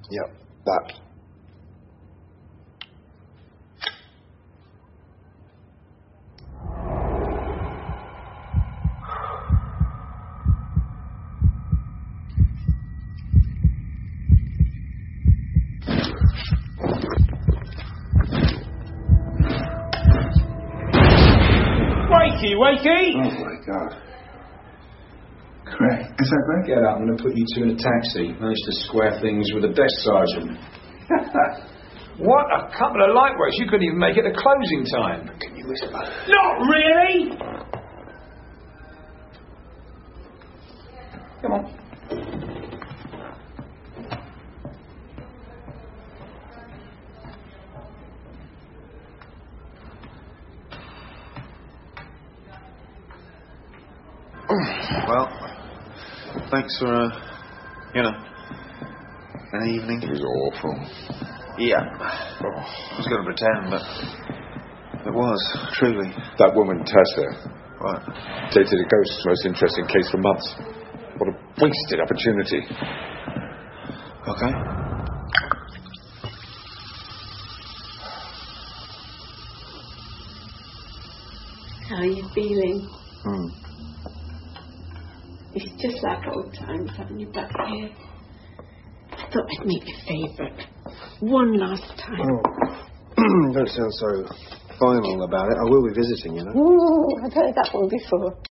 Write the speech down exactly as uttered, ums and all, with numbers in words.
Yep, that. Wakey, wakey! Oh my God. Craig, is that Craig? Get up, I'm going to put you two in a taxi. Managed to square things with the desk sergeant. What a couple of lightweights. You couldn't even make it to closing time. Can you whisper? Not really! Come on. Well, thanks for, uh, you know, an evening. It was awful. Yeah. I was going to pretend, but it was, truly. That woman, Tessa, What? dated a ghost's most interesting case for months. What a wasted opportunity. Okay. How are you feeling? Hmm. It's just like old times having you back here. I thought I'd make a favourite. One last time. Oh, don't sound so final about it. I will be visiting, you know. Ooh, I've heard that one before.